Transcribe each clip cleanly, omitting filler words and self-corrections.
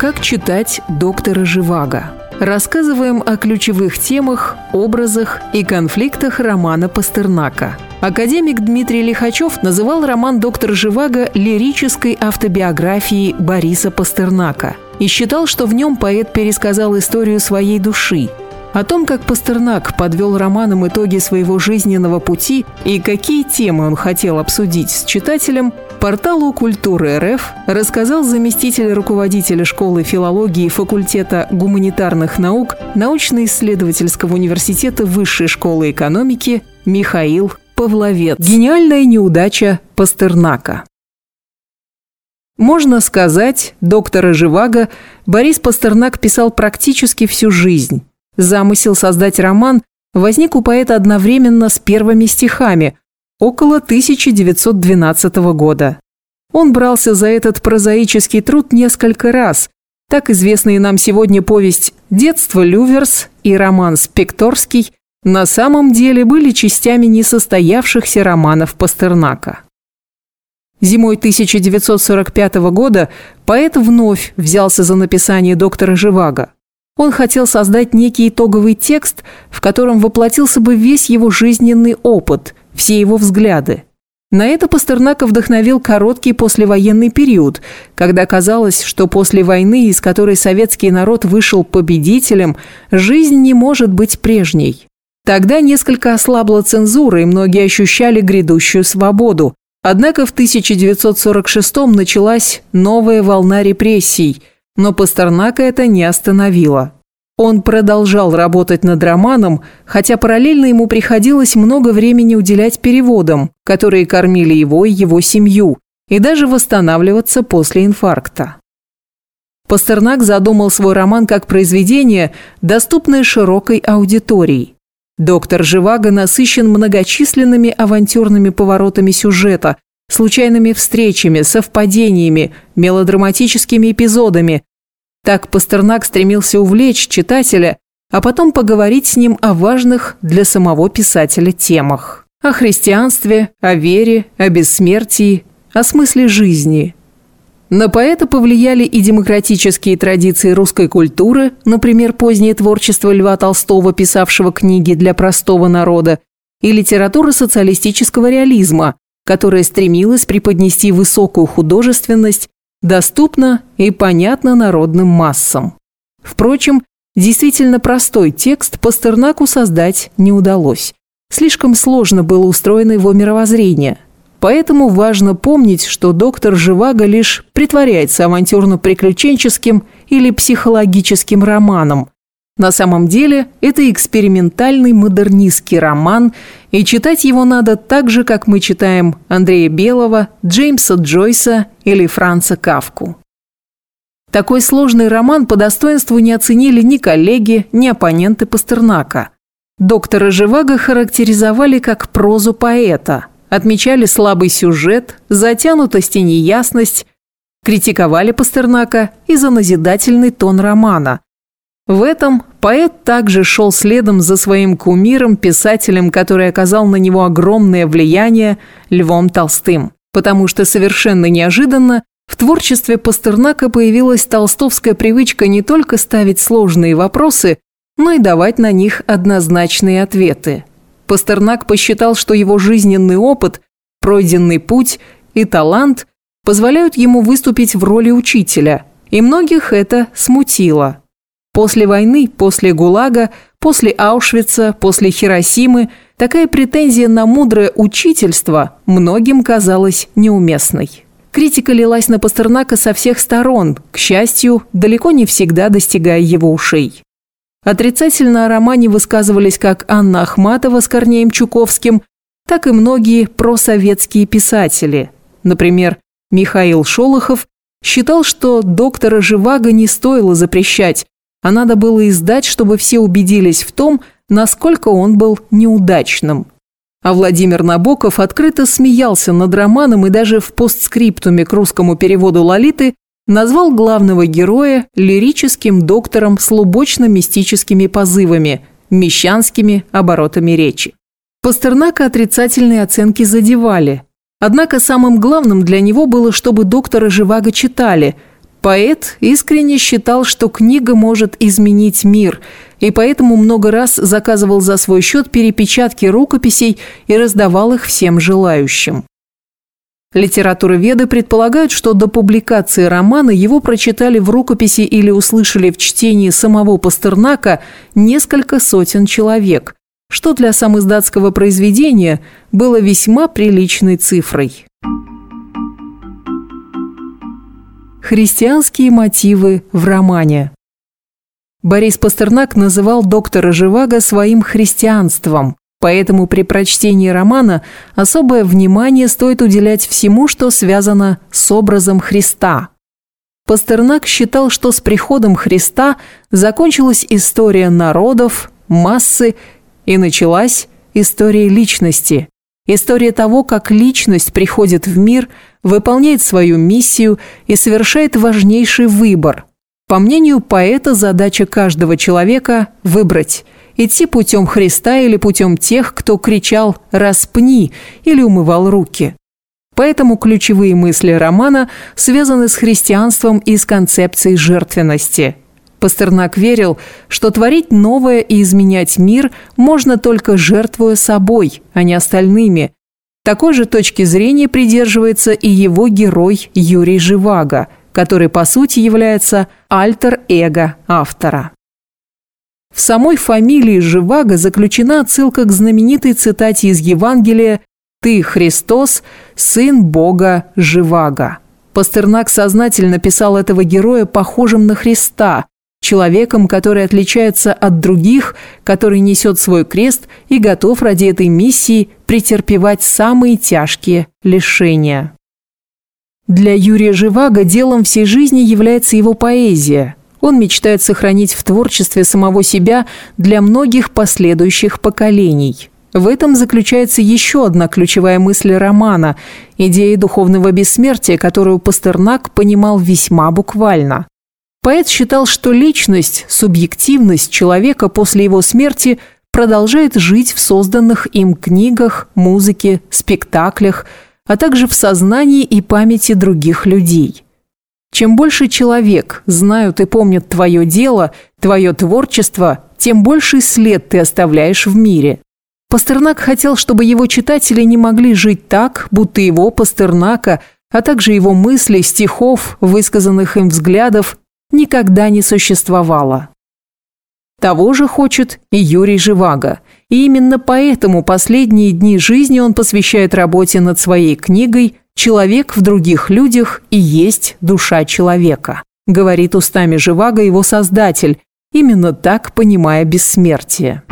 Как читать доктора Живаго? Рассказываем о ключевых темах, образах и конфликтах романа Пастернака. Академик Дмитрий Лихачев называл роман «Доктор Живаго» лирической автобиографией Бориса Пастернака и считал, что в нем поэт пересказал историю своей души. О том, как Пастернак подвел романом итоги своего жизненного пути и какие темы он хотел обсудить с читателем, порталу «Культура РФ» рассказал заместитель руководителя школы филологии факультета гуманитарных наук научно-исследовательского университета Высшей школы экономики Михаил Павловец. Гениальная неудача Пастернака. Можно сказать, доктора Живаго Борис Пастернак писал практически всю жизнь. Замысел создать роман возник у поэта одновременно с первыми стихами, около 1912 года. Он брался за этот прозаический труд несколько раз. Так известные нам сегодня повесть «Детство Люверс» и роман «Спекторский» на самом деле были частями несостоявшихся романов Пастернака. Зимой 1945 года поэт вновь взялся за написание доктора Живаго. Он хотел создать некий итоговый текст, в котором воплотился бы весь его жизненный опыт, все его взгляды. На это Пастернака вдохновил короткий послевоенный период, когда казалось, что после войны, из которой советский народ вышел победителем, жизнь не может быть прежней. Тогда несколько ослабла цензура, и многие ощущали грядущую свободу. Однако в 1946-м началась новая волна репрессий, но Пастернака это не остановило. Он продолжал работать над романом, хотя параллельно ему приходилось много времени уделять переводам, которые кормили его и его семью, и даже восстанавливаться после инфаркта. Пастернак задумал свой роман как произведение, доступное широкой аудитории. Доктор Живаго насыщен многочисленными авантюрными поворотами сюжета, случайными встречами, совпадениями, мелодраматическими эпизодами. Так Пастернак стремился увлечь читателя, а потом поговорить с ним о важных для самого писателя темах. О христианстве, о вере, о бессмертии, о смысле жизни. На поэта повлияли и демократические традиции русской культуры, например, позднее творчество Льва Толстого, писавшего книги для простого народа, и литература социалистического реализма, которая стремилась преподнести высокую художественность доступно и понятно народным массам. Впрочем, действительно простой текст Пастернаку создать не удалось. Слишком сложно было устроено его мировоззрение. Поэтому важно помнить, что доктор Живаго лишь притворяется авантюрно-приключенческим или психологическим романом. На самом деле это экспериментальный модернистский роман, и читать его надо так же, как мы читаем Андрея Белого, Джеймса Джойса или Франца Кафку. Такой сложный роман по достоинству не оценили ни коллеги, ни оппоненты Пастернака. Доктора Живаго характеризовали как прозу поэта, отмечали слабый сюжет, затянутость и неясность, критиковали Пастернака и за назидательный тон романа. В этом поэт также шел следом за своим кумиром, писателем, который оказал на него огромное влияние, Львом Толстым. Потому что совершенно неожиданно в творчестве Пастернака появилась толстовская привычка не только ставить сложные вопросы, но и давать на них однозначные ответы. Пастернак посчитал, что его жизненный опыт, пройденный путь и талант позволяют ему выступить в роли учителя, и многих это смутило. После войны, после ГУЛАГа, после Аушвица, после Хиросимы такая претензия на мудрое учительство многим казалась неуместной. Критика лилась на Пастернака со всех сторон, к счастью, далеко не всегда достигая его ушей. Отрицательно о романе высказывались как Анна Ахматова с Корнеем Чуковским, так и многие просоветские писатели. Например, Михаил Шолохов считал, что доктора Живаго не стоило запрещать, а надо было издать, чтобы все убедились в том, насколько он был неудачным. А Владимир Набоков открыто смеялся над романом и даже в постскриптуме к русскому переводу «Лолиты» назвал главного героя лирическим доктором с лубочно-мистическими позывами, мещанскими оборотами речи. Пастернака отрицательные оценки задевали. Однако самым главным для него было, чтобы доктора Живаго читали. Поэт искренне считал, что книга может изменить мир, и поэтому много раз заказывал за свой счет перепечатки рукописей и раздавал их всем желающим. Литературоведы предполагают, что до публикации романа его прочитали в рукописи или услышали в чтении самого Пастернака несколько сотен человек, что для самиздатского произведения было весьма приличной цифрой. Христианские мотивы в романе. Борис Пастернак называл доктора Живаго своим христианством, поэтому при прочтении романа особое внимание стоит уделять всему, что связано с образом Христа. Пастернак считал, что с приходом Христа закончилась история народов, массы и началась история личности. История того, как личность приходит в мир, выполняет свою миссию и совершает важнейший выбор. По мнению поэта, задача каждого человека – выбрать – идти путем Христа или путем тех, кто кричал «распни» или умывал руки. Поэтому ключевые мысли романа связаны с христианством и с концепцией жертвенности. Пастернак верил, что творить новое и изменять мир можно только жертвуя собой, а не остальными. Такой же точки зрения придерживается и его герой Юрий Живаго, который по сути является альтер-эго автора. В самой фамилии Живаго заключена отсылка к знаменитой цитате из Евангелия «Ты, Христос, сын Бога Живаго». Пастернак сознательно писал этого героя похожим на Христа, человеком, который отличается от других, который несет свой крест и готов ради этой миссии претерпевать самые тяжкие лишения. Для Юрия Живаго делом всей жизни является его поэзия. Он мечтает сохранить в творчестве самого себя для многих последующих поколений. В этом заключается еще одна ключевая мысль романа – идея духовного бессмертия, которую Пастернак понимал весьма буквально. Поэт считал, что личность, субъективность человека после его смерти продолжает жить в созданных им книгах, музыке, спектаклях, а также в сознании и памяти других людей. Чем больше человек знают и помнят твое дело, твое творчество, тем больший след ты оставляешь в мире. Пастернак хотел, чтобы его читатели не могли жить так, будто его, Пастернака, а также его мыслей, стихов, высказанных им взглядов, никогда не существовало. Того же хочет и Юрий Живаго. И именно поэтому последние дни жизни он посвящает работе над своей книгой «Человек в других людях и есть душа человека», говорит устами Живаго его создатель, именно так понимая бессмертие.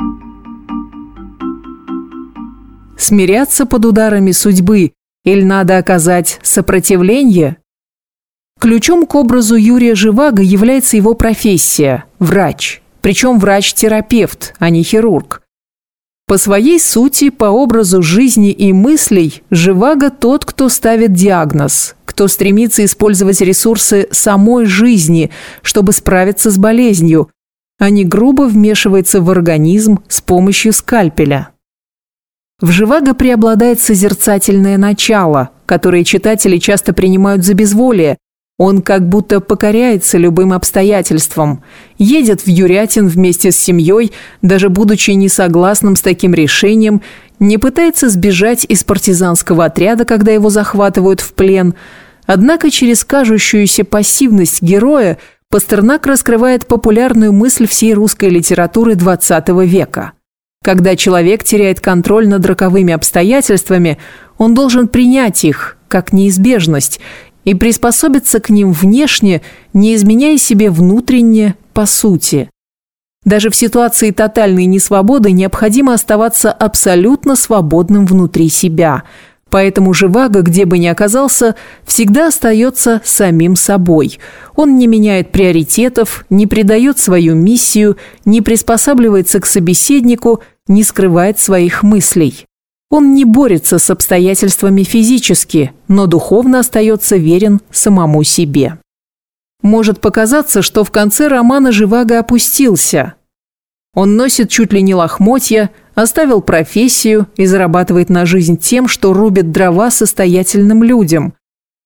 Смиряться под ударами судьбы или надо оказать сопротивление? Ключом к образу Юрия Живаго является его профессия – врач. Причем врач-терапевт, а не хирург. По своей сути, по образу жизни и мыслей, Живаго тот, кто ставит диагноз, кто стремится использовать ресурсы самой жизни, чтобы справиться с болезнью, а не грубо вмешивается в организм с помощью скальпеля. В Живаго преобладает созерцательное начало, которое читатели часто принимают за безволие. Он как будто покоряется любым обстоятельствам, едет в Юрятин вместе с семьей, даже будучи несогласным с таким решением, не пытается сбежать из партизанского отряда, когда его захватывают в плен. Однако через кажущуюся пассивность героя Пастернак раскрывает популярную мысль всей русской литературы XX века. Когда человек теряет контроль над роковыми обстоятельствами, он должен принять их как неизбежность и приспособиться к ним внешне, не изменяя себе внутренне по сути. Даже в ситуации тотальной несвободы необходимо оставаться абсолютно свободным внутри себя. Поэтому Живаго, где бы ни оказался, всегда остается самим собой. Он не меняет приоритетов, не предает свою миссию, не приспосабливается к собеседнику, не скрывает своих мыслей. Он не борется с обстоятельствами физически, но духовно остается верен самому себе. Может показаться, что в конце романа Живаго опустился. Он носит чуть ли не лохмотья, оставил профессию и зарабатывает на жизнь тем, что рубит дрова состоятельным людям.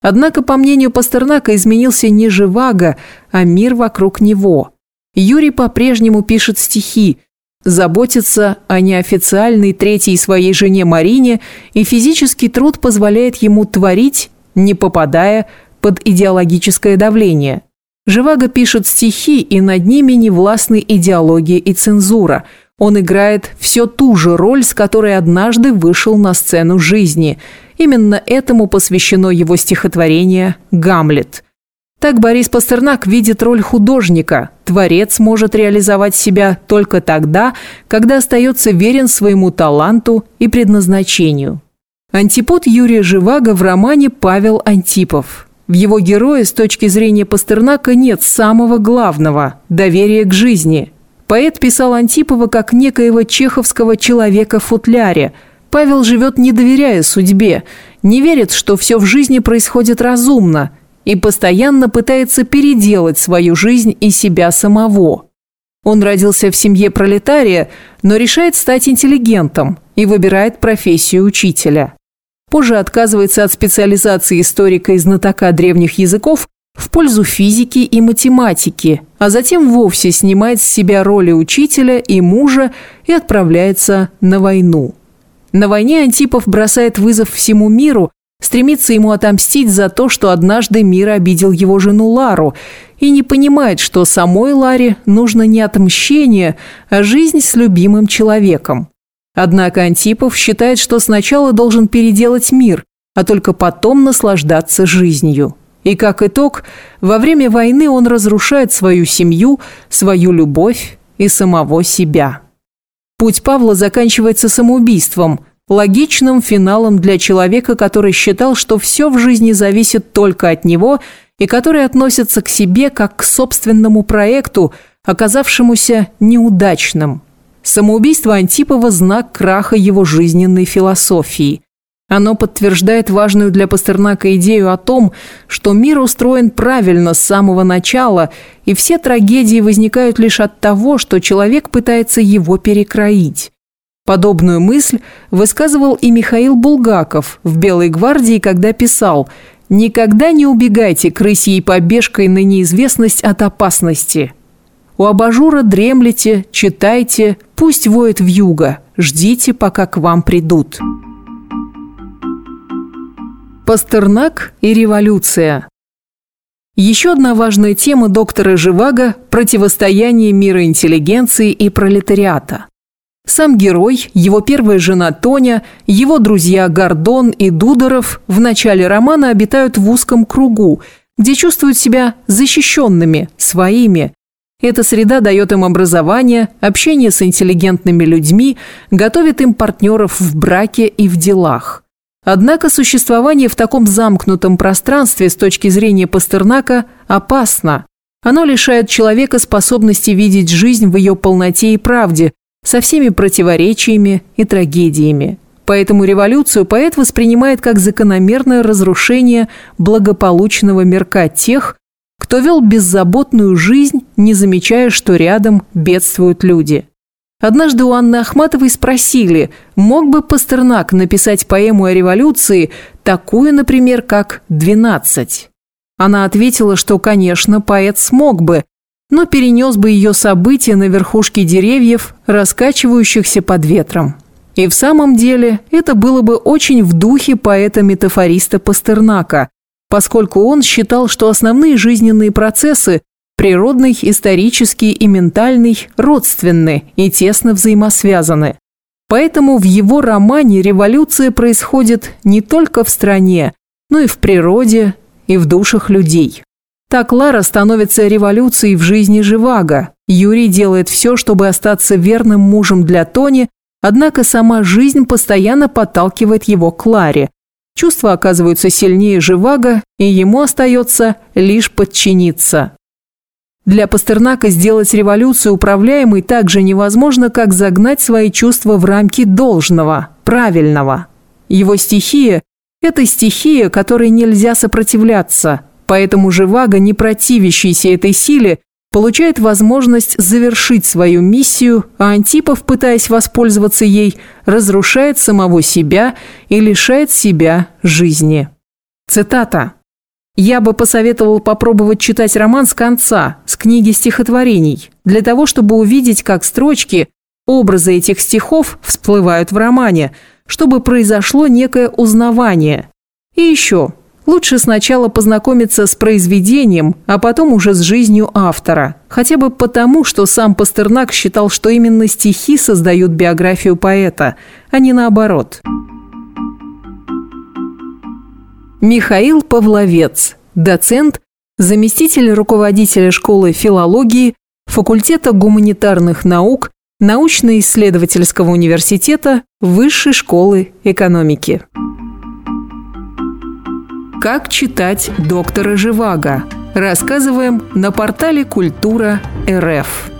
Однако, по мнению Пастернака, изменился не Живаго, а мир вокруг него. Юрий по-прежнему пишет стихи, заботится о неофициальной третьей своей жене Марине, и физический труд позволяет ему творить, не попадая под идеологическое давление. Живаго пишет стихи, и над ними не властны идеология и цензура. Он играет все ту же роль, с которой однажды вышел на сцену жизни. Именно этому посвящено его стихотворение «Гамлет». Так Борис Пастернак видит роль художника. Творец может реализовать себя только тогда, когда остается верен своему таланту и предназначению. Антипод Юрия Живаго в романе Павел Антипов. В его герое с точки зрения Пастернака нет самого главного – доверия к жизни. Поэт писал Антипова как некоего чеховского человека в футляре. Павел живет, не доверяя судьбе, не верит, что все в жизни происходит разумно, и постоянно пытается переделать свою жизнь и себя самого. Он родился в семье пролетария, но решает стать интеллигентом и выбирает профессию учителя. Позже отказывается от специализации историка и знатока древних языков в пользу физики и математики, а затем вовсе снимает с себя роли учителя и мужа и отправляется на войну. На войне Антипов бросает вызов всему миру, стремится ему отомстить за то, что однажды мир обидел его жену Лару, и не понимает, что самой Ларе нужно не отмщение, а жизнь с любимым человеком. Однако Антипов считает, что сначала должен переделать мир, а только потом наслаждаться жизнью. И как итог, во время войны он разрушает свою семью, свою любовь и самого себя. Путь Павла заканчивается самоубийством, логичным финалом для человека, который считал, что все в жизни зависит только от него и который относится к себе как к собственному проекту, оказавшемуся неудачным. Самоубийство Антипова – знак краха его жизненной философии. Оно подтверждает важную для Пастернака идею о том, что мир устроен правильно с самого начала, и все трагедии возникают лишь от того, что человек пытается его перекроить. Подобную мысль высказывал и Михаил Булгаков в «Белой гвардии», когда писал: «Никогда не убегайте крысьей побежкой на неизвестность от опасности. У абажура дремлете, читайте, пусть воет вьюга, ждите, пока к вам придут». Пастернак и революция. Еще одна важная тема доктора Живаго – противостояние мира интеллигенции и пролетариата. Сам герой, его первая жена Тоня, его друзья Гордон и Дударов в начале романа обитают в узком кругу, где чувствуют себя защищенными, своими. Эта среда дает им образование, общение с интеллигентными людьми, готовит им партнеров в браке и в делах. Однако существование в таком замкнутом пространстве с точки зрения Пастернака опасно. Оно лишает человека способности видеть жизнь в ее полноте и правде, со всеми противоречиями и трагедиями. Поэтому революцию поэт воспринимает как закономерное разрушение благополучного мирка тех, кто вел беззаботную жизнь, не замечая, что рядом бедствуют люди. Однажды у Анны Ахматовой спросили, мог бы Пастернак написать поэму о революции, такую, например, как «12». Она ответила, что, конечно, поэт смог бы, но перенес бы ее события на верхушки деревьев, раскачивающихся под ветром. И в самом деле это было бы очень в духе поэта-метафориста Пастернака, поскольку он считал, что основные жизненные процессы – природный, исторический и ментальный – родственны и тесно взаимосвязаны. Поэтому в его романе революция происходит не только в стране, но и в природе, и в душах людей. Так Лара становится революцией в жизни Живаго. Юрий делает все, чтобы остаться верным мужем для Тони, однако сама жизнь постоянно подталкивает его к Ларе. Чувства оказываются сильнее Живаго, и ему остается лишь подчиниться. Для Пастернака сделать революцию управляемой так же невозможно, как загнать свои чувства в рамки должного, правильного. Его стихия – это стихия, которой нельзя сопротивляться, поэтому Живаго, не противящийся этой силе, получает возможность завершить свою миссию, а Антипов, пытаясь воспользоваться ей, разрушает самого себя и лишает себя жизни. Цитата. Я бы посоветовал попробовать читать роман с конца, с книги стихотворений, для того, чтобы увидеть, как строчки, образы этих стихов всплывают в романе, чтобы произошло некое узнавание. И еще, лучше сначала познакомиться с произведением, а потом уже с жизнью автора. Хотя бы потому, что сам Пастернак считал, что именно стихи создают биографию поэта, а не наоборот. Михаил Павловец, доцент, заместитель руководителя школы филологии, факультета гуманитарных наук, научно-исследовательского университета, Высшей школы экономики. Как читать доктора Живаго? Рассказываем на портале Культура.рф.